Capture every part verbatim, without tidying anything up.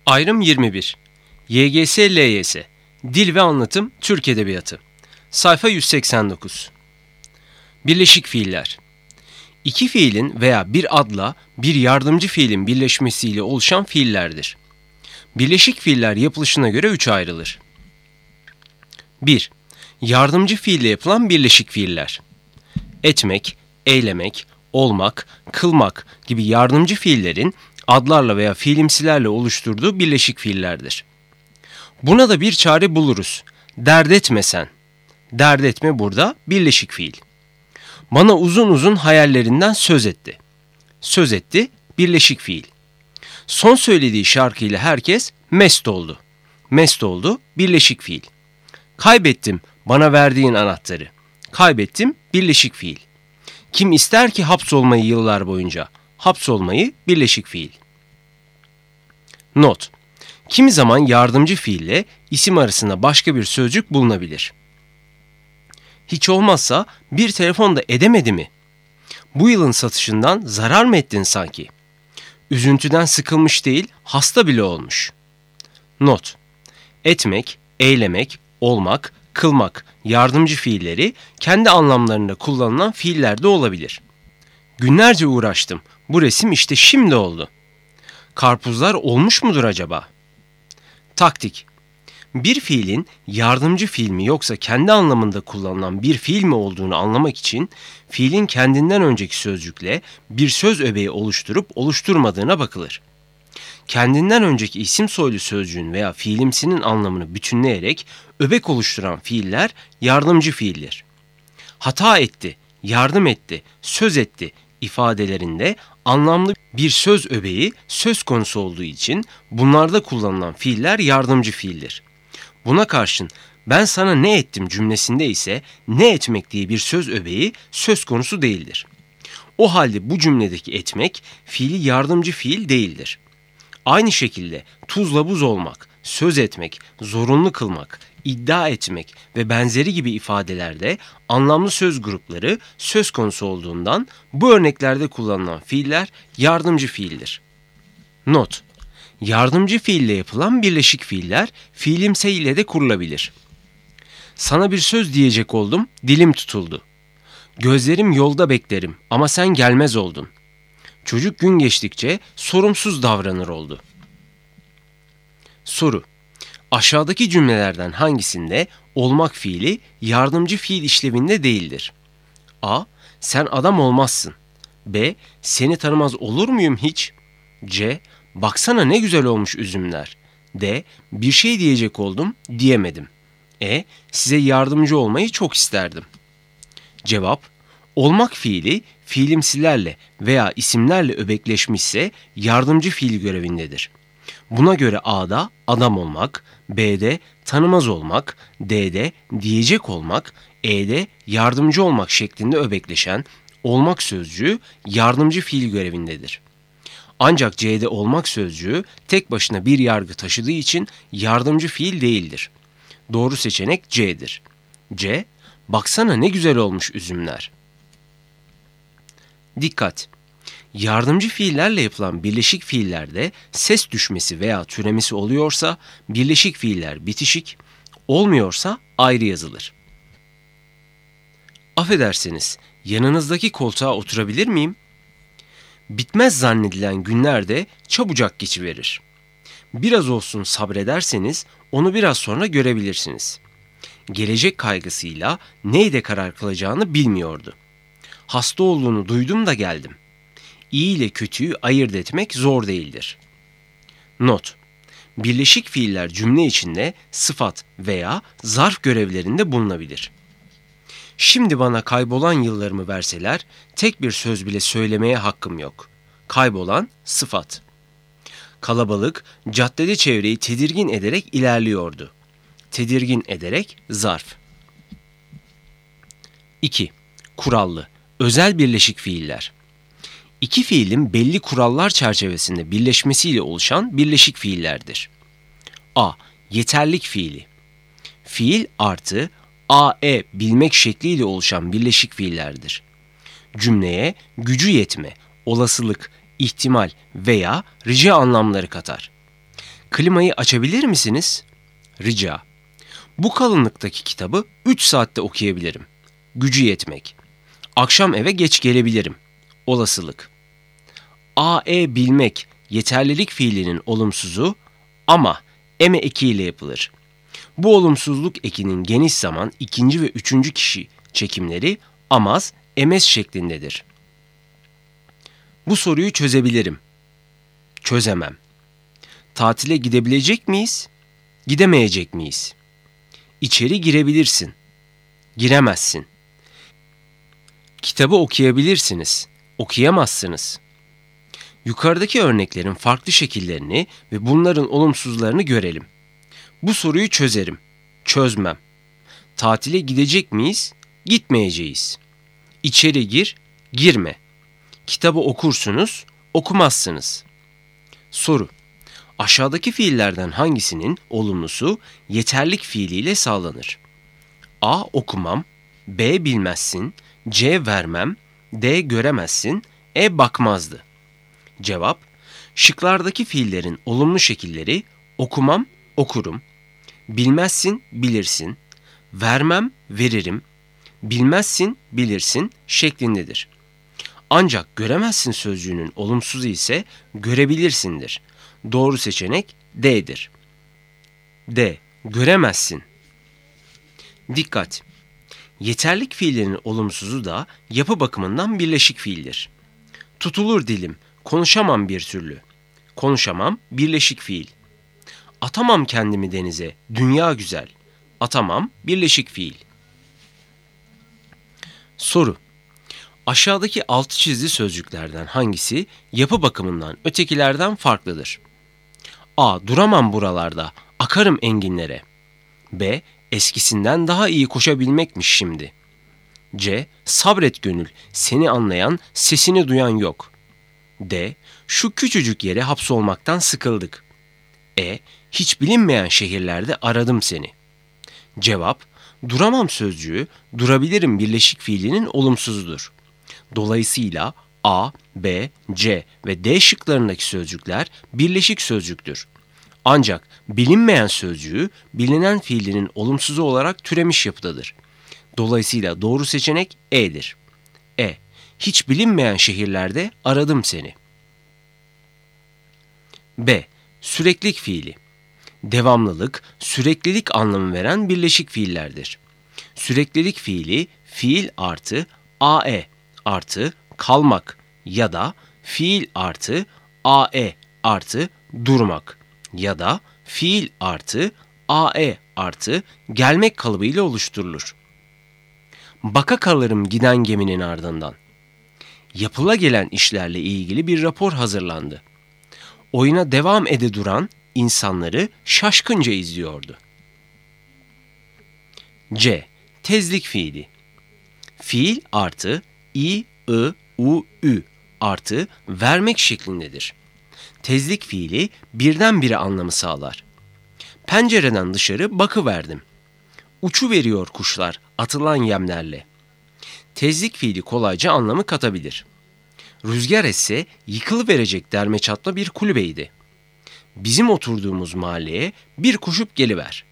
Ayrım yirmi bir. Y G S L Y S Dil ve Anlatım Türk Edebiyatı. Sayfa yüz seksen dokuz. Birleşik fiiller. İki fiilin veya bir adla bir yardımcı fiilin birleşmesiyle oluşan fiillerdir. Birleşik fiiller yapılışına göre üçe ayrılır. bir. Yardımcı fiille yapılan birleşik fiiller. Etmek, eylemek, olmak, kılmak gibi yardımcı fiillerin adlarla veya fiilimsilerle oluşturduğu birleşik fiillerdir. Buna da bir çare buluruz. Dert etme sen. Dert etme burada birleşik fiil. Bana uzun uzun hayallerinden söz etti. Söz etti birleşik fiil. Son söylediği şarkıyla herkes mest oldu. Mest oldu birleşik fiil. Kaybettim bana verdiğin anahtarı. Kaybettim birleşik fiil. Kim ister ki hapsolmayı yıllar boyunca? Hapsolmayı birleşik fiil. Not. Kimi zaman yardımcı fiille isim arasında başka bir sözcük bulunabilir. Hiç olmazsa bir telefon da edemedi mi? Bu yılın satışından zarar mı ettin sanki? Üzüntüden sıkılmış değil, hasta bile olmuş. Not. Etmek, eylemek, olmak, kılmak, yardımcı fiilleri kendi anlamlarında kullanılan fiiller de olabilir. Günlerce uğraştım. Bu resim işte şimdi oldu. Karpuzlar olmuş mudur acaba? Taktik. Bir fiilin yardımcı fiil mi yoksa kendi anlamında kullanılan bir fiil mi olduğunu anlamak için fiilin kendinden önceki sözcükle bir söz öbeği oluşturup oluşturmadığına bakılır. Kendinden önceki isim soylu sözcüğün veya fiilimsinin anlamını bütünleyerek öbek oluşturan fiiller yardımcı fiildir. Hata etti, yardım etti, söz etti ifadelerinde anlamlı bir söz öbeği söz konusu olduğu için bunlarda kullanılan fiiller yardımcı fiildir. Buna karşın ben sana ne ettim cümlesinde ise ne etmek diye bir söz öbeği söz konusu değildir. O halde bu cümledeki etmek fiili yardımcı fiil değildir. Aynı şekilde tuzla buz olmak, söz etmek, zorunlu kılmak, iddia etmek ve benzeri gibi ifadelerde anlamlı söz grupları söz konusu olduğundan bu örneklerde kullanılan fiiller yardımcı fiildir. Not. Yardımcı fiille yapılan birleşik fiiller fiilimse ile de kurulabilir. Sana bir söz diyecek oldum, dilim tutuldu. Gözlerim yolda beklerim ama sen gelmez oldun. Çocuk gün geçtikçe sorumsuz davranır oldu. Soru. Aşağıdaki cümlelerden hangisinde olmak fiili yardımcı fiil işlevinde değildir? A. Sen adam olmazsın. B. Seni tanımaz olur muyum hiç? C. Baksana ne güzel olmuş üzümler. D. Bir şey diyecek oldum, diyemedim. E. Size yardımcı olmayı çok isterdim. Cevap. Olmak fiili fiilimsilerle veya isimlerle öbekleşmişse yardımcı fiil görevindedir. Buna göre A'da adam olmak, B'de tanımaz olmak, D'de diyecek olmak, E'de yardımcı olmak şeklinde öbekleşen olmak sözcüğü yardımcı fiil görevindedir. Ancak C'de olmak sözcüğü tek başına bir yargı taşıdığı için yardımcı fiil değildir. Doğru seçenek C'dir. C. Baksana ne güzel olmuş üzümler. Dikkat! Yardımcı fiillerle yapılan birleşik fiillerde ses düşmesi veya türemesi oluyorsa birleşik fiiller bitişik, olmuyorsa ayrı yazılır. Affedersiniz, yanınızdaki koltuğa oturabilir miyim? Bitmez zannedilen günler de çabucak geçiverir. Biraz olsun sabrederseniz onu biraz sonra görebilirsiniz. Gelecek kaygısıyla neyde karar kılacağını bilmiyordu. Hasta olduğunu duydum da geldim. İyi ile kötüyü ayırt etmek zor değildir. Not. Birleşik fiiller cümle içinde sıfat veya zarf görevlerinde bulunabilir. Şimdi bana kaybolan yıllarımı verseler tek bir söz bile söylemeye hakkım yok. Kaybolan sıfat. Kalabalık caddede çevreyi tedirgin ederek ilerliyordu. Tedirgin ederek zarf. iki. Kurallı, özel birleşik fiiller. İki fiilin belli kurallar çerçevesinde birleşmesiyle oluşan birleşik fiillerdir. A. Yeterlik fiili. Fiil artı A E bilmek şekliyle oluşan birleşik fiillerdir. Cümleye gücü yetme, olasılık, ihtimal veya rica anlamları katar. Klimayı açabilir misiniz? Rica. Bu kalınlıktaki kitabı üç saatte okuyabilirim. Gücü yetmek. Akşam eve geç gelebilirim. Olasılık. A, E bilmek yeterlilik fiilinin olumsuzu ama eme ekiyle yapılır. Bu olumsuzluk ekinin geniş zaman ikinci ve üçüncü kişi çekimleri amaz, emez şeklindedir. Bu soruyu çözebilirim. Çözemem. Tatile gidebilecek miyiz? Gidemeyecek miyiz? İçeri girebilirsin. Giremezsin. Kitabı okuyabilirsiniz. Okuyamazsınız. Yukarıdaki örneklerin farklı şekillerini ve bunların olumsuzlarını görelim. Bu soruyu çözerim. Çözmem. Tatile gidecek miyiz? Gitmeyeceğiz. İçeri gir, girme. Kitabı okursunuz, okumazsınız. Soru. Aşağıdaki fiillerden hangisinin olumlusu yeterlik fiiliyle sağlanır? A. Okumam. B. Bilmezsin. C. Vermem. D. Göremezsin. E. Bakmazdı. Cevap. Şıklardaki fiillerin olumlu şekilleri okumam, okurum. Bilmezsin, bilirsin. Vermem, veririm. Bilmezsin, bilirsin şeklindedir. Ancak göremezsin sözcüğünün olumsuzu ise görebilirsindir. Doğru seçenek D'dir. D. Göremezsin. Dikkat! Yeterlik fiillerinin olumsuzu da yapı bakımından birleşik fiildir. Tutulur dilim, konuşamam bir türlü. Konuşamam, birleşik fiil. Atamam kendimi denize, dünya güzel. Atamam, birleşik fiil. Soru. Aşağıdaki altı çizili sözcüklerden hangisi yapı bakımından ötekilerden farklıdır? A. Duramam buralarda, akarım enginlere. B. Eskisinden daha iyi koşabilmekmiş şimdi. C. Sabret gönül, seni anlayan, sesini duyan yok. D. Şu küçücük yere hapsolmaktan sıkıldık. E. Hiç bilinmeyen şehirlerde aradım seni. Cevap, duramam sözcüğü, durabilirim birleşik fiilinin olumsuzudur. Dolayısıyla A, B, C ve D şıklarındaki sözcükler birleşik sözcüktür. Ancak bilinmeyen sözcüğü bilinen fiilinin olumsuzu olarak türemiş yapıdadır. Dolayısıyla doğru seçenek E'dir. E. Hiç bilinmeyen şehirlerde aradım seni. B. Süreklilik fiili. Devamlılık, süreklilik anlamı veren birleşik fiillerdir. Süreklilik fiili, fiil artı ae artı kalmak ya da fiil artı ae artı durmak ya da fiil artı ae artı gelmek kalıbıyla oluşturulur. Baka kalırım giden geminin ardından. Yapıla gelen işlerle ilgili bir rapor hazırlandı. Oyuna devam ede duran insanları şaşkınca izliyordu. C. Tezlik fiili. Fiil artı i, ı, u, ü artı vermek şeklindedir. Tezlik fiili birdenbire anlamı sağlar. Pencereden dışarı bakıverdim. Uçu veriyor kuşlar atılan yemlerle. Tezlik fiili kolayca anlamı katabilir. Rüzgar esse yıkılıverecek derme çatma bir kulübeydi. Bizim oturduğumuz mahalleye bir koşup geliver.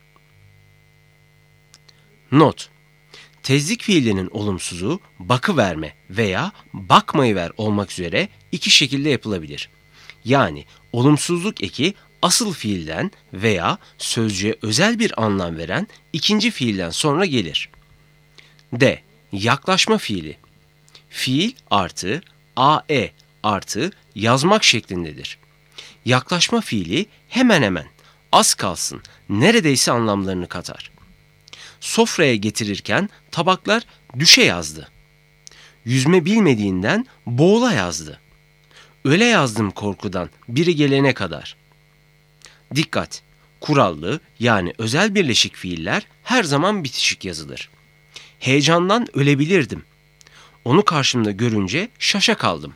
Not. Tezlik fiilinin olumsuzu bakıverme veya bakmayıver olmak üzere iki şekilde yapılabilir. Yani olumsuzluk eki asıl fiilden veya sözcüğe özel bir anlam veren ikinci fiilden sonra gelir. D. Yaklaşma fiili. Fiil artı ae artı yazmak şeklindedir. Yaklaşma fiili hemen hemen, az kalsın, neredeyse anlamlarını katar. Sofraya getirirken tabaklar düşe yazdı. Yüzme bilmediğinden boğula yazdı. Öyle yazdım korkudan biri gelene kadar. Dikkat! Kurallı yani özel birleşik fiiller her zaman bitişik yazılır. Heyecandan ölebilirdim. Onu karşımda görünce şaşa kaldım.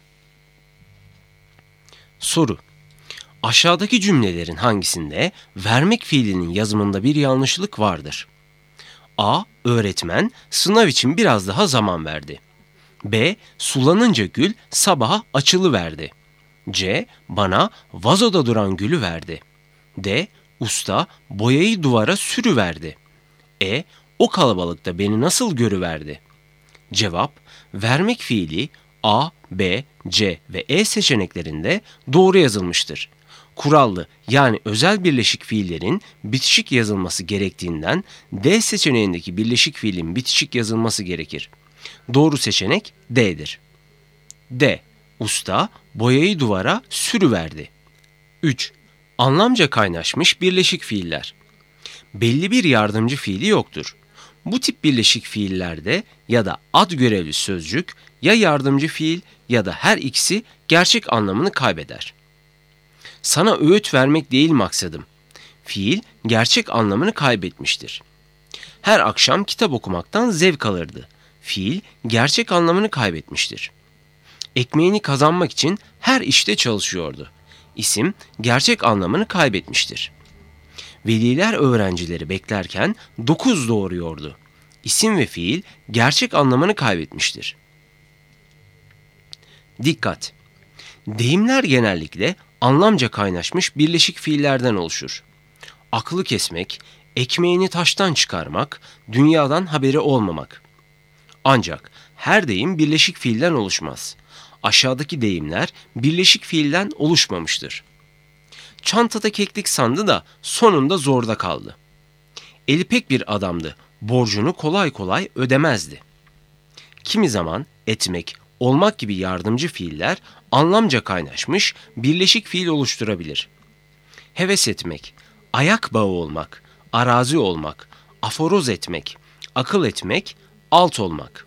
Soru. Aşağıdaki cümlelerin hangisinde vermek fiilinin yazımında bir yanlışlık vardır? A. Öğretmen sınav için biraz daha zaman verdi. B. Sulanınca gül sabaha açılıverdi. C. Bana vazoda duran gülü verdi. D. Usta boyayı duvara sürüverdi. E. O kalabalıkta beni nasıl görüverdi? Cevap, vermek fiili A, B, C ve E seçeneklerinde doğru yazılmıştır. Kurallı yani özel birleşik fiillerin bitişik yazılması gerektiğinden D seçeneğindeki birleşik fiilin bitişik yazılması gerekir. Doğru seçenek D'dir. D. Usta boyayı duvara sürüverdi. üç. Anlamca kaynaşmış birleşik fiiller. Belli bir yardımcı fiili yoktur. Bu tip birleşik fiillerde ya da ad görevli sözcük ya yardımcı fiil ya da her ikisi gerçek anlamını kaybeder. Sana öğüt vermek değil maksadım. Fiil gerçek anlamını kaybetmiştir. Her akşam kitap okumaktan zevk alırdı. Fiil gerçek anlamını kaybetmiştir. Ekmeğini kazanmak için her işte çalışıyordu. İsim gerçek anlamını kaybetmiştir. Veliler öğrencileri beklerken dokuz doğuruyordu. İsim ve fiil gerçek anlamını kaybetmiştir. Dikkat! Deyimler genellikle anlamca kaynaşmış birleşik fiillerden oluşur. Aklı kesmek, ekmeğini taştan çıkarmak, dünyadan haberi olmamak. Ancak her deyim birleşik fiilden oluşmaz. Aşağıdaki deyimler birleşik fiilden oluşmamıştır. Çantada keklik sandı da sonunda zorda kaldı. Eli pek bir adamdı, borcunu kolay kolay ödemezdi. Kimi zaman etmek, olmak gibi yardımcı fiiller anlamca kaynaşmış birleşik fiil oluşturabilir. Heves etmek, ayak bağı olmak, arazi olmak, aforoz etmek, akıl etmek, alt olmak.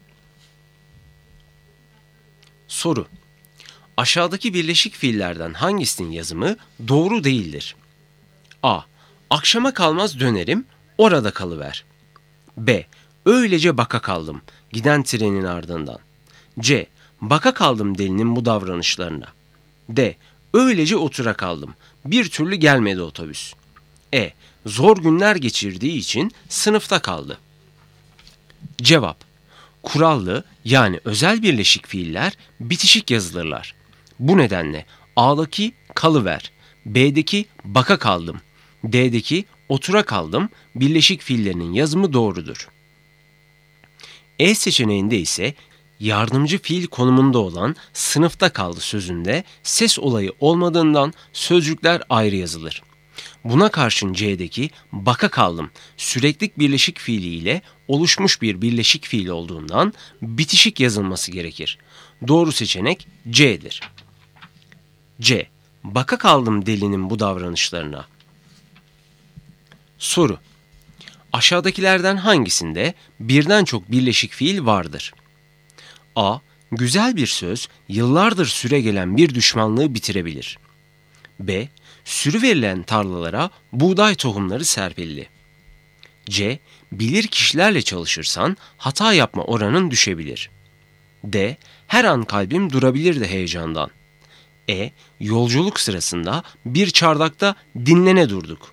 Soru: aşağıdaki birleşik fiillerden hangisinin yazımı doğru değildir? A. Akşama kalmaz dönerim, orada kalıver. B. Öylece baka kaldım, giden trenin ardından. C. Baka kaldım delinin bu davranışlarına. D. Öylece otura kaldım, bir türlü gelmedi otobüs. E. Zor günler geçirdiği için sınıfta kaldı. Cevap: kurallı yani özel birleşik fiiller bitişik yazılırlar. Bu nedenle A'daki kalıver, B'deki baka kaldım, D'deki otura kaldım birleşik fiillerinin yazımı doğrudur. E seçeneğinde ise yardımcı fiil konumunda olan sınıfta kaldı sözünde ses olayı olmadığından sözcükler ayrı yazılır. Buna karşın C'deki baka kaldım süreklilik birleşik fiili ile oluşmuş bir birleşik fiil olduğundan bitişik yazılması gerekir. Doğru seçenek C'dir. C. Baka kaldım delinin bu davranışlarına. Soru: aşağıdakilerden hangisinde birden çok birleşik fiil vardır? A. Güzel bir söz yıllardır süregelen bir düşmanlığı bitirebilir. B. Sürüverilen tarlalara buğday tohumları serpildi. C. Bilir kişilerle çalışırsan hata yapma oranın düşebilir. D. Her an kalbim durabilir de heyecandan. E. Yolculuk sırasında bir çardakta dinlene durduk.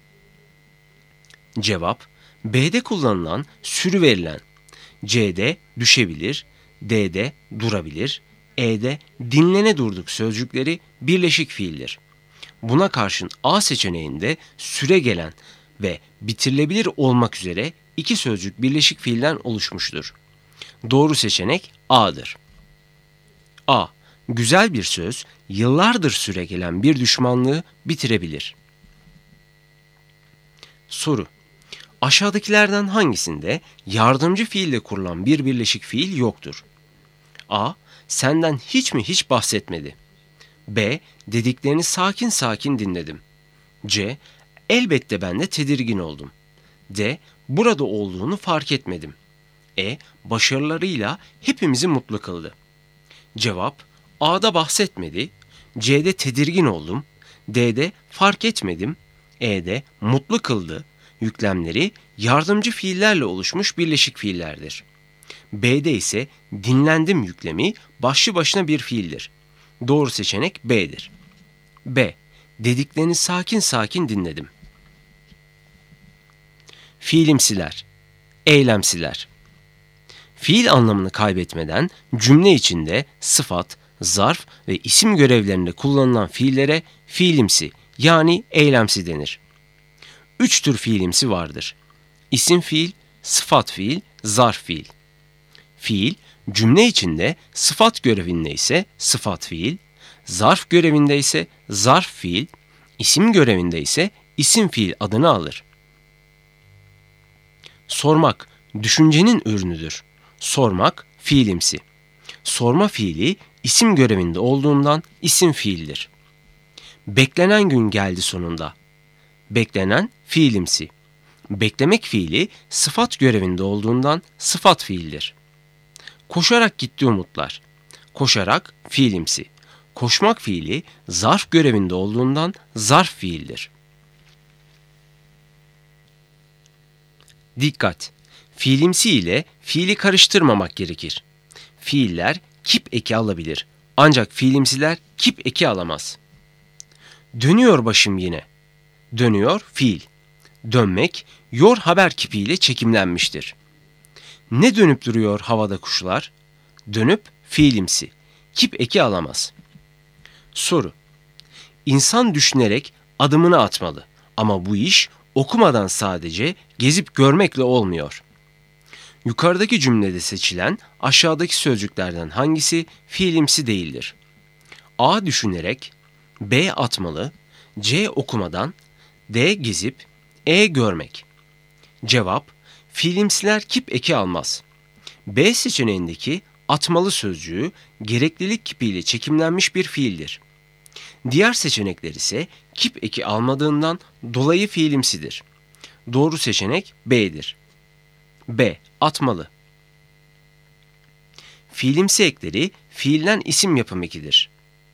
Cevap: B'de kullanılan sürüverilen, C'de düşebilir, D'de durabilir, E'de dinlene durduk sözcükleri birleşik fiildir. Buna karşın A seçeneğinde süre gelen ve bitirilebilir olmak üzere iki sözcük birleşik fiilden oluşmuştur. Doğru seçenek A'dır. A. Güzel bir söz yıllardır süregelen bir düşmanlığı bitirebilir. Soru: aşağıdakilerden hangisinde yardımcı fiille kurulan bir birleşik fiil yoktur? A. Senden hiç mi hiç bahsetmedi. B. Dediklerini sakin sakin dinledim. C. Elbette ben de tedirgin oldum. D. Burada olduğunu fark etmedim. E. Başarılarıyla hepimizi mutlu kıldı. Cevap: A'da bahsetmedi, C'de tedirgin oldum, D'de fark etmedim, E'de mutlu kıldı yüklemleri yardımcı fiillerle oluşmuş birleşik fiillerdir. B'de ise dinlendim yüklemi başlı başına bir fiildir. Doğru seçenek B'dir. B. Dediklerini sakin sakin dinledim. Fiilimsiler, eylemsiler. Fiil anlamını kaybetmeden cümle içinde sıfat, zarf ve isim görevlerinde kullanılan fiillere fiilimsi yani eylemsi denir. Üç tür fiilimsi vardır. İsim fiil, sıfat fiil, zarf fiil. Fiil, cümle içinde sıfat görevinde ise sıfat fiil, zarf görevinde ise zarf fiil, isim görevinde ise isim fiil adını alır. Sormak, düşüncenin ürünüdür. Sormak, fiilimsi. Sorma fiili isim görevinde olduğundan isim fiildir. Beklenen gün geldi sonunda. Beklenen fiilimsi. Beklemek fiili sıfat görevinde olduğundan sıfat fiildir. Koşarak gitti umutlar. Koşarak fiilimsi. Koşmak fiili zarf görevinde olduğundan zarf fiildir. Dikkat! Fiilimsi ile fiili karıştırmamak gerekir. Fiiller kip eki alabilir. Ancak fiilimsiler kip eki alamaz. Dönüyor başım yine. Dönüyor fiil. Dönmek yor haber kipiyle çekimlenmiştir. Ne dönüp duruyor havada kuşlar? Dönüp fiilimsi. Kip eki alamaz. Soru: İnsan düşünerek adımını atmalı ama bu iş okumadan sadece gezip görmekle olmuyor. Yukarıdaki cümlede seçilen aşağıdaki sözcüklerden hangisi fiilimsi değildir? A. Düşünerek, B. Atmalı, C. Okumadan, D. Gezip, E. Görmek. Cevap: fiilimsiler kip eki almaz. B seçeneğindeki atmalı sözcüğü gereklilik kipiyle çekimlenmiş bir fiildir. Diğer seçenekler ise kip eki almadığından dolayı fiilimsidir. Doğru seçenek B'dir. B. Atmalı. Fiilimsi ekleri fiilden isim yapım ekidir.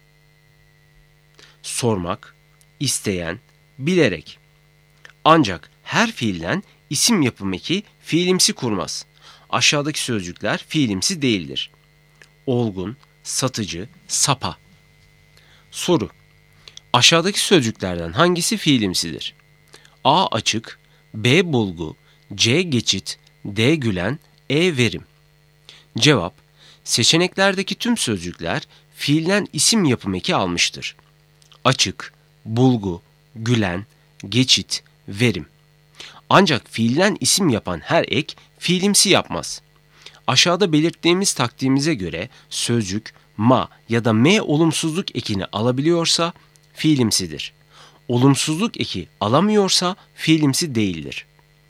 Sormak, isteyen, bilerek. Ancak her fiilden isim yapım eki fiilimsi kurmaz. Aşağıdaki sözcükler fiilimsi değildir. Olgun, satıcı, sapa. Soru: Aşağıdaki sözcüklerden hangisi fiilimsidir? A. Açık, B. Bulgu, C. Geçit, D. Gülen, E. Verim. Cevap: seçeneklerdeki tüm sözcükler fiilden isim yapım eki almıştır. Açık, bulgu, gülen, geçit, verim. Ancak fiilden isim yapan her ek fiilimsi yapmaz. Aşağıda belirttiğimiz taktiğimize göre sözcük ma ya da m olumsuzluk ekini alabiliyorsa fiilimsidir. Olumsuzluk eki alamıyorsa fiilimsi değildir.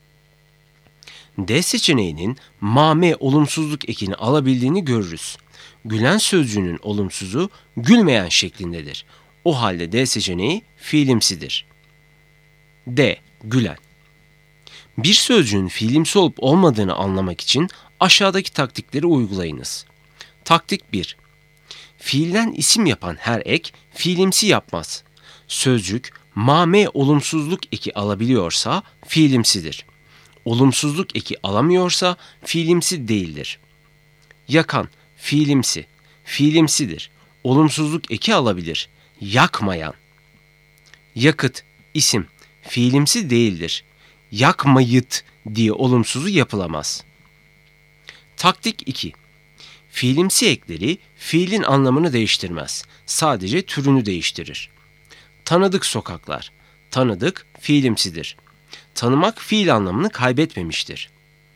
D seçeneğinin ma m olumsuzluk ekini alabildiğini görürüz. Gülen sözcüğünün olumsuzu gülmeyen şeklindedir. O halde D seçeneği fiilimsidir. D. Gülen. Bir sözcüğün fiilimsi olup olmadığını anlamak için aşağıdaki taktikleri uygulayınız. Taktik bir. Fiilden isim yapan her ek fiilimsi yapmaz. Sözcük ma m olumsuzluk eki alabiliyorsa fiilimsidir. Olumsuzluk eki alamıyorsa fiilimsi değildir. Yakan, fiilimsi, fiilimsidir. Olumsuzluk eki alabilir. Yakmayan. Yakıt, isim, fiilimsi değildir. Yakmayıt diye olumsuzu yapılamaz. Taktik iki. Fiilimsi ekleri fiilin anlamını değiştirmez. Sadece türünü değiştirir. Tanıdık sokaklar. Tanıdık fiilimsidir. Tanımak fiil anlamını kaybetmemiştir.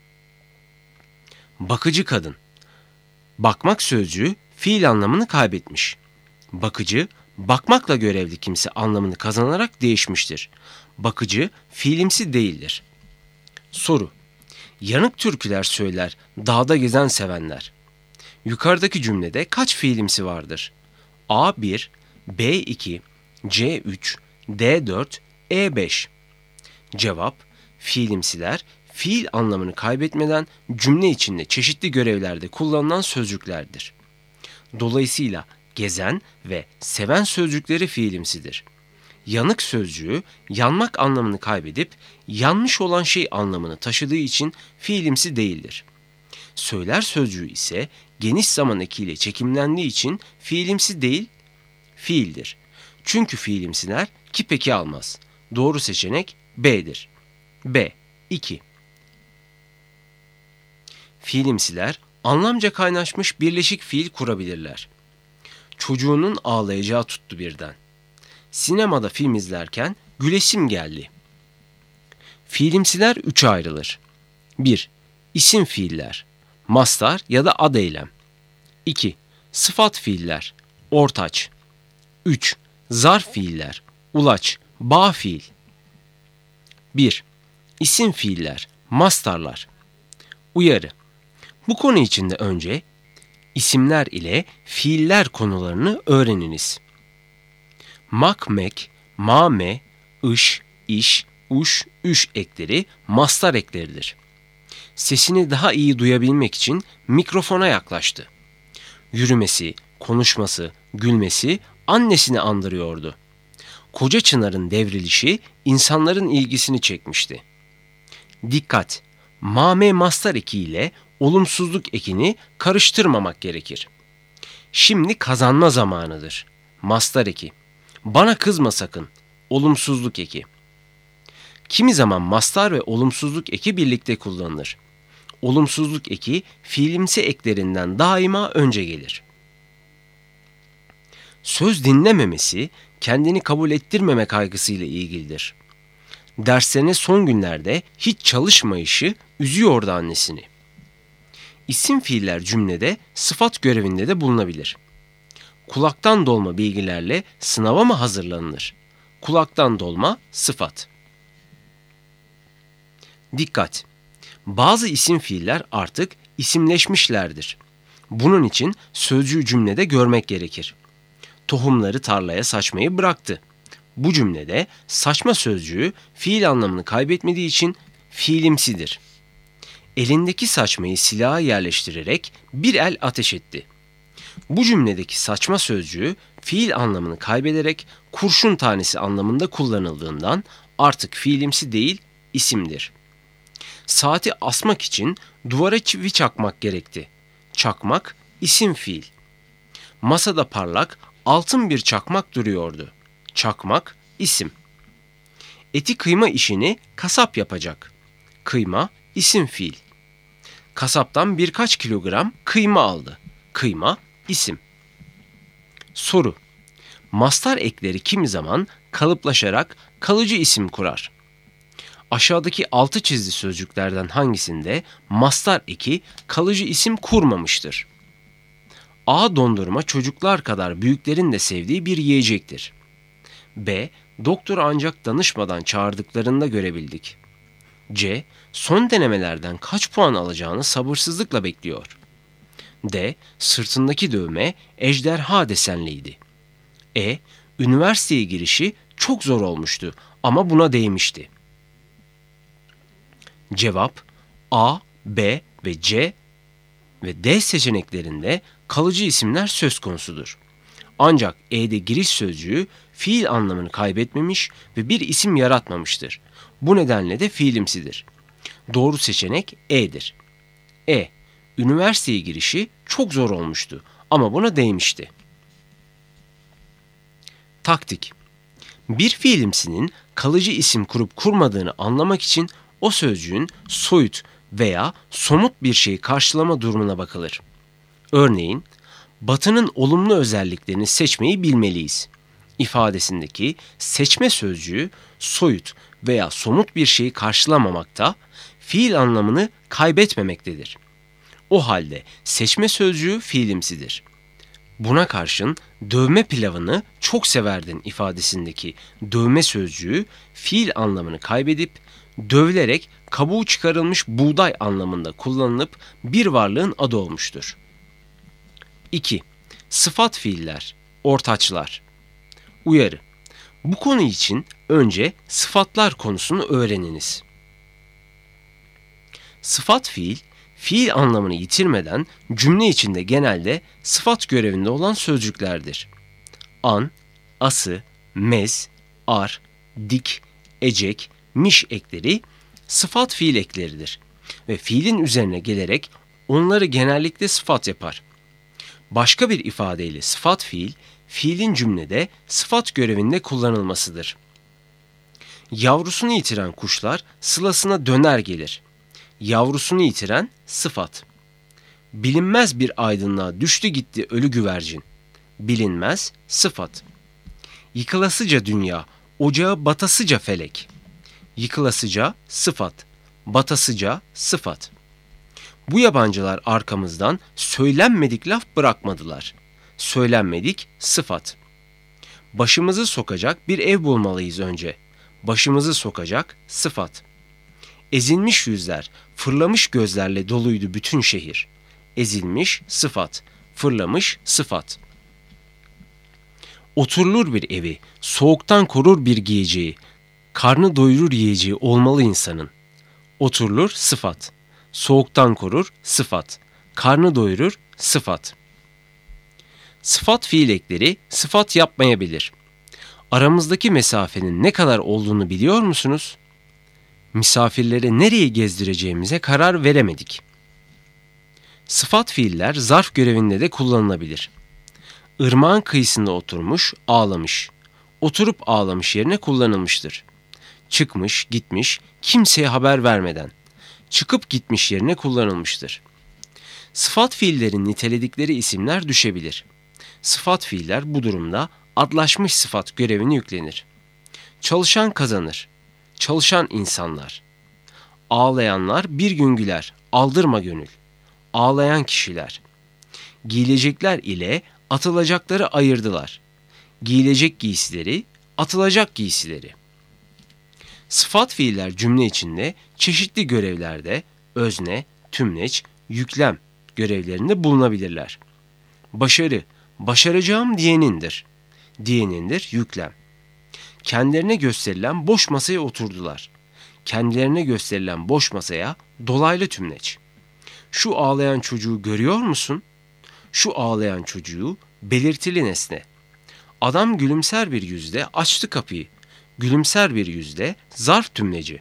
Bakıcı kadın. Bakmak sözcüğü fiil anlamını kaybetmiş. Bakıcı, bakmakla görevli kimse anlamını kazanarak değişmiştir. Bakıcı fiilimsi değildir. Soru: Yanık türküler söyler dağda gezen sevenler. Yukarıdaki cümlede kaç fiilimsi vardır? A bir, B iki, C üç, D dört, E beş. Cevap: fiilimsiler fiil anlamını kaybetmeden cümle içinde çeşitli görevlerde kullanılan sözcüklerdir. Dolayısıyla gezen ve seven sözcükleri fiilimsidir. Yanık sözcüğü yanmak anlamını kaybedip yanmış olan şey anlamını taşıdığı için fiilimsi değildir. Söyler sözcüğü ise geniş zaman ekiyle çekimlendiği için fiilimsi değil, fiildir. Çünkü fiilimsiler kip eki almaz. Doğru seçenek B'dir. B. iki. Fiilimsiler anlamca kaynaşmış birleşik fiil kurabilirler. Çocuğunun ağlayacağı tuttu birden. Sinemada film izlerken gülesim geldi. Fiilimsiler üçe ayrılır. bir. İsim fiiller, mastar ya da ad eylem. iki. Sıfat fiiller, ortaç. üç. Zarf fiiller, ulaç, bağ fiil. bir. İsim fiiller, mastarlar. Uyarı. Bu konu içinde önce isimler ile fiiller konularını öğreniniz. Mak, mek, ma, me, ış, iş, uş, üş ekleri mastar ekleridir. Sesini daha iyi duyabilmek için mikrofona yaklaştı. Yürümesi, konuşması, gülmesi annesini andırıyordu. Koca çınarın devrilişi insanların ilgisini çekmişti. Dikkat! Mame mastar eki ile olumsuzluk ekini karıştırmamak gerekir. Şimdi kazanma zamanıdır. Mastar eki. Bana kızma sakın. Olumsuzluk eki. Kimi zaman mastar ve olumsuzluk eki birlikte kullanılır. Olumsuzluk eki fiilimsi eklerinden daima önce gelir. Söz dinlememesi, kendini kabul ettirmeme kaygısıyla ilgilidir. Derslerine son günlerde hiç çalışmayışı üzüyordu annesini. İsim fiiller cümlede sıfat görevinde de bulunabilir. Kulaktan dolma bilgilerle sınava mı hazırlanılır? Kulaktan dolma sıfat. Dikkat! Bazı isim fiiller artık isimleşmişlerdir. Bunun için sözcüğü cümlede görmek gerekir. Tohumları tarlaya saçmayı bıraktı. Bu cümlede saçma sözcüğü fiil anlamını kaybetmediği için fiilimsidir. Elindeki saçmayı silaha yerleştirerek bir el ateş etti. Bu cümledeki saçma sözcüğü fiil anlamını kaybederek kurşun tanesi anlamında kullanıldığından artık fiilimsi değil, isimdir. Saati asmak için duvara çivi çakmak gerekti. Çakmak, isim fiil. Masada parlak, altın bir çakmak duruyordu. Çakmak, isim. Eti kıyma işini kasap yapacak. Kıyma, isim fiil. Kasaptan birkaç kilogram kıyma aldı. Kıyma, isim. Soru. Mastar ekleri kimi zaman kalıplaşarak kalıcı isim kurar? Aşağıdaki altı çizili sözcüklerden hangisinde mastar eki kalıcı isim kurmamıştır? A. Dondurma çocuklar kadar büyüklerin de sevdiği bir yiyecektir. B. Doktoru ancak danışmadan çağırdıklarında görebildik. C. Son denemelerden kaç puan alacağını sabırsızlıkla bekliyor. D. Sırtındaki dövme ejderha desenliydi. E. Üniversiteye girişi çok zor olmuştu ama buna değmişti. Cevap A, B ve C ve D seçeneklerinde kalıcı isimler söz konusudur. Ancak E'de giriş sözcüğü fiil anlamını kaybetmemiş ve bir isim yaratmamıştır. Bu nedenle de fiilimsidir. Doğru seçenek E'dir. E. Üniversiteye girişi çok zor olmuştu ama buna değmişti. Taktik. Bir fiilimsinin kalıcı isim kurup kurmadığını anlamak için o sözcüğün soyut veya somut bir şeyi karşılama durumuna bakılır. Örneğin, Batı'nın olumlu özelliklerini seçmeyi bilmeliyiz ifadesindeki seçme sözcüğü soyut veya somut bir şeyi karşılamamakta, fiil anlamını kaybetmemektedir. O halde seçme sözcüğü fiilimsidir. Buna karşın dövme pilavını çok severdin ifadesindeki dövme sözcüğü fiil anlamını kaybedip dövülerek kabuğu çıkarılmış buğday anlamında kullanılıp bir varlığın adı olmuştur. iki. Sıfat fiiller, ortaçlar. Uyarı. Bu konu için önce sıfatlar konusunu öğreniniz. Sıfat fiil, fiil anlamını yitirmeden cümle içinde genelde sıfat görevinde olan sözcüklerdir. An, ası, mez, ar, dik, ecek, miş ekleri sıfat fiil ekleridir ve fiilin üzerine gelerek onları genellikle sıfat yapar. Başka bir ifadeyle sıfat fiil, fiilin cümlede sıfat görevinde kullanılmasıdır. Yavrusunu yitiren kuşlar sılasına döner gelir. Yavrusunu yitiren sıfat. Bilinmez bir aydınlığa düştü gitti ölü güvercin. Bilinmez sıfat. Yıkılasıca dünya, ocağı batasıca felek. Yıkılasıca sıfat, batasıca sıfat. Bu yabancılar arkamızdan söylenmedik laf bırakmadılar. Söylenmedik sıfat. Başımızı sokacak bir ev bulmalıyız önce. Başımızı sokacak sıfat. Ezilmiş yüzler, fırlamış gözlerle doluydu bütün şehir. Ezilmiş sıfat, fırlamış sıfat. Oturulur bir evi, soğuktan korur bir giyeceği, karnı doyurur yiyeceği olmalı insanın. Oturulur sıfat, soğuktan korur sıfat, karnı doyurur sıfat. Sıfat fiil ekleri sıfat yapmayabilir. Aramızdaki mesafenin ne kadar olduğunu biliyor musunuz? Misafirleri nereye gezdireceğimize karar veremedik. Sıfat fiiller zarf görevinde de kullanılabilir. Irmağın kıyısında oturmuş, ağlamış. Oturup ağlamış yerine kullanılmıştır. Çıkmış, gitmiş, kimseye haber vermeden. Çıkıp gitmiş yerine kullanılmıştır. Sıfat fiillerin niteledikleri isimler düşebilir. Sıfat fiiller bu durumda adlaşmış sıfat görevini yüklenir. Çalışan kazanır. Çalışan insanlar. Ağlayanlar bir gün güler, aldırma gönül. Ağlayan kişiler. Giyilecekler ile atılacakları ayırdılar. Giyilecek giysileri, atılacak giysileri. Sıfat fiiller cümle içinde çeşitli görevlerde özne, tümleç, yüklem görevlerinde bulunabilirler. Başarı, başaracağım diyenindir. Diyenindir yüklem. Kendilerine gösterilen boş masaya oturdular. Kendilerine gösterilen boş masaya dolaylı tümleç. Şu ağlayan çocuğu görüyor musun? Şu ağlayan çocuğu belirtili nesne. Adam gülümser bir yüzle açtı kapıyı. Gülümser bir yüzle zarf tümleci.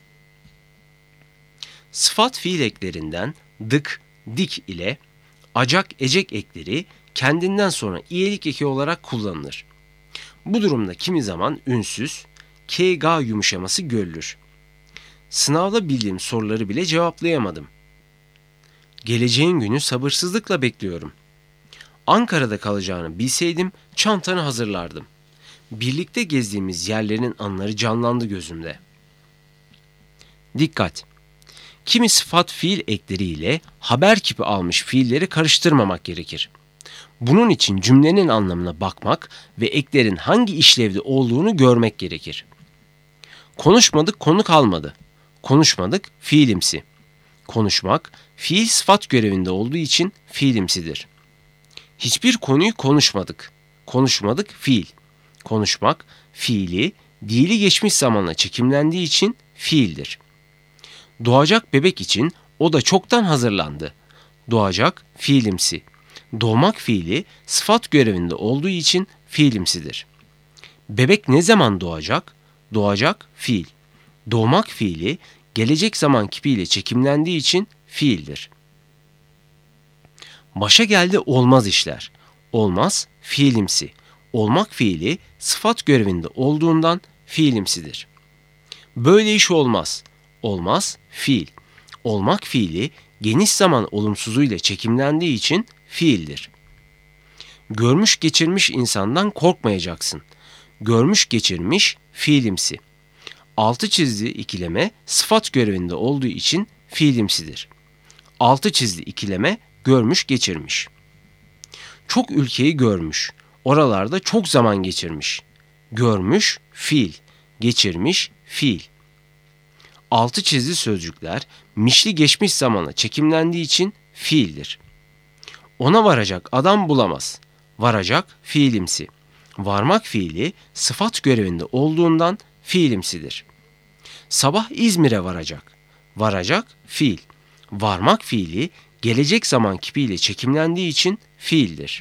Sıfat fiil eklerinden dık, dik ile acak, ecek ekleri kendinden sonra iyelik eki olarak kullanılır. Bu durumda kimi zaman ünsüz, k, ga yumuşaması görülür. Sınavda bildiğim soruları bile cevaplayamadım. Geleceğin günü sabırsızlıkla bekliyorum. Ankara'da kalacağını bilseydim çantanı hazırlardım. Birlikte gezdiğimiz yerlerin anıları canlandı gözümde. Dikkat! Kimi sıfat fiil ekleriyle haber kipi almış fiilleri karıştırmamak gerekir. Bunun için cümlenin anlamına bakmak ve eklerin hangi işlevde olduğunu görmek gerekir. Konuşmadık, konu kalmadı. Konuşmadık, fiilimsi. Konuşmak, fiil sıfat görevinde olduğu için fiilimsidir. Hiçbir konuyu konuşmadık. Konuşmadık, fiil. Konuşmak, fiili, dili geçmiş zamanla çekimlendiği için fiildir. Doğacak bebek için o da çoktan hazırlandı. Doğacak, fiilimsi. Doğmak fiili sıfat görevinde olduğu için fiilimsidir. Bebek ne zaman doğacak? Doğacak, fiil. Doğmak fiili gelecek zaman kipiyle çekimlendiği için fiildir. Başa geldi olmaz işler. Olmaz, fiilimsi. Olmak fiili sıfat görevinde olduğundan fiilimsidir. Böyle iş olmaz. Olmaz, fiil. Olmak fiili geniş zaman olumsuzuyla çekimlendiği için fiildir. Görmüş geçirmiş insandan korkmayacaksın. Görmüş geçirmiş fiilimsi. Altı çizili ikileme sıfat görevinde olduğu için fiilimsidir. Altı çizili ikileme görmüş geçirmiş. Çok ülkeyi görmüş. Oralarda çok zaman geçirmiş. Görmüş fiil, geçirmiş fiil. Altı çizili sözcükler mişli geçmiş zamana çekimlendiği için fiildir. Ona varacak adam bulamaz. Varacak fiilimsi. Varmak fiili sıfat görevinde olduğundan fiilimsidir. Sabah İzmir'e varacak. Varacak fiil. Varmak fiili gelecek zaman kipiyle çekimlendiği için fiildir.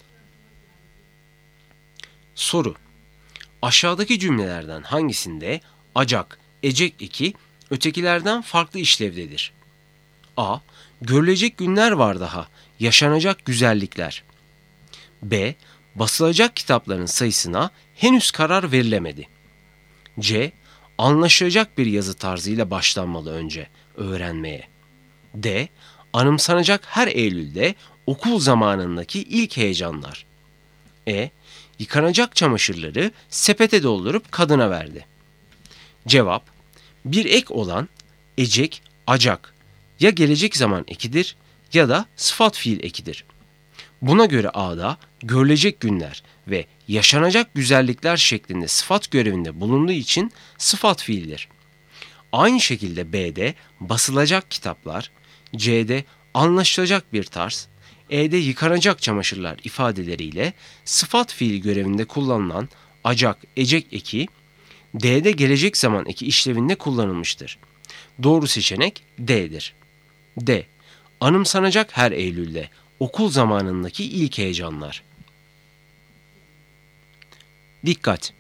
Soru: aşağıdaki cümlelerden hangisinde acak, ecek eki ötekilerden farklı işlevdedir? A. Görülecek günler var daha, yaşanacak güzellikler. B. Basılacak kitapların sayısına henüz karar verilemedi. C. Anlaşılacak bir yazı tarzıyla başlanmalı önce öğrenmeye. D. Anımsanacak her Eylül'de okul zamanındaki ilk heyecanlar. E. Yıkanacak çamaşırları sepete doldurup kadına verdi. Cevap: bir ek olan ecek, acak ya gelecek zaman ekidir ya da sıfat fiil ekidir. Buna göre A'da görülecek günler ve yaşanacak güzellikler şeklinde sıfat görevinde bulunduğu için sıfat fiildir. Aynı şekilde B'de basılacak kitaplar, C'de anlaşılacak bir tarz, E'de yıkanacak çamaşırlar ifadeleriyle sıfat fiil görevinde kullanılan acak, ecek eki, D'de gelecek zaman eki işlevinde kullanılmıştır. Doğru seçenek D'dir. D. Anımsanacak her Eylül'de okul zamanındaki ilk heyecanlar. Dikkat!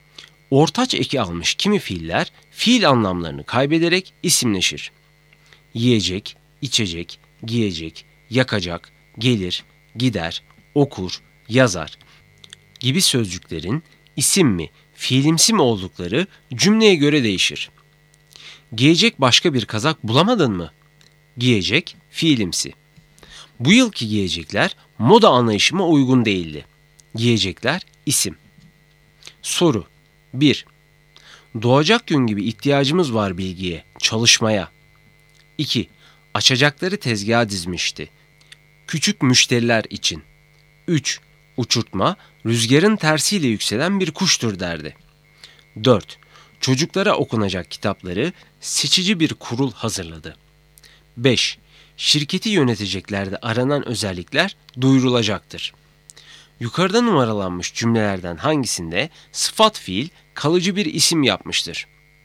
Ortaç eki almış kimi fiiller fiil anlamlarını kaybederek isimleşir. Yiyecek, içecek, giyecek, yakacak, gelir, gider, okur, yazar gibi sözcüklerin isim mi, fiilimsi mi oldukları cümleye göre değişir. Giyecek başka bir kazak bulamadın mı? Giyecek, fiilimsi. Bu yılki giyecekler moda anlayışıma uygun değildi. Giyecekler isim. Soru bir. Doğacak gün gibi ihtiyacımız var bilgiye, çalışmaya. iki. Açacakları tezgaha dizmişti. Küçük müşteriler için. üç. Uçurtma, rüzgarın tersiyle yükselen bir kuştur derdi. dört. Çocuklara okunacak kitapları seçici bir kurul hazırladı. beş. Şirketi yöneteceklerde aranan özellikler duyurulacaktır. Yukarıda numaralanmış cümlelerden hangisinde sıfat fiil kalıcı bir isim yapmıştır?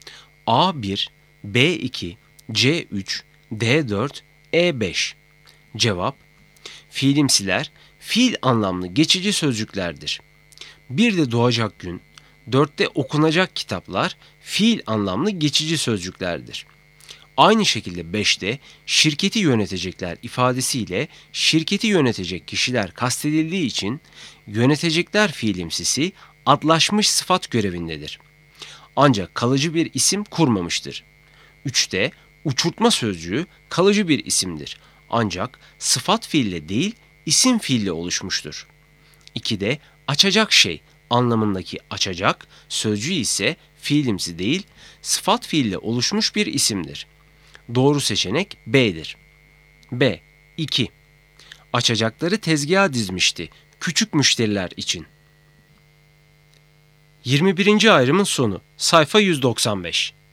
A bir, B iki, C üç, D dört, E beş. Cevap: fiilimsiler fiil anlamlı geçici sözcüklerdir. Bir de doğacak gün, dörtte okunacak kitaplar fiil anlamlı geçici sözcüklerdir. Aynı şekilde beşte şirketi yönetecekler ifadesiyle şirketi yönetecek kişiler kastedildiği için yönetecekler fiilimsisi adlaşmış sıfat görevindedir. Ancak kalıcı bir isim kurmamıştır. üçte uçurtma sözcüğü kalıcı bir isimdir. Ancak sıfat fiille değil isim fiille oluşmuştur. ikide açacak şey anlamındaki açacak sözcüğü ise fiilimsi değil sıfat fiille oluşmuş bir isimdir. Doğru seçenek B'dir. B. iki. Açacakları tezgaha dizmişti küçük müşteriler için. yirmi birinci ayrımın sonu. Sayfa yüz doksan beş.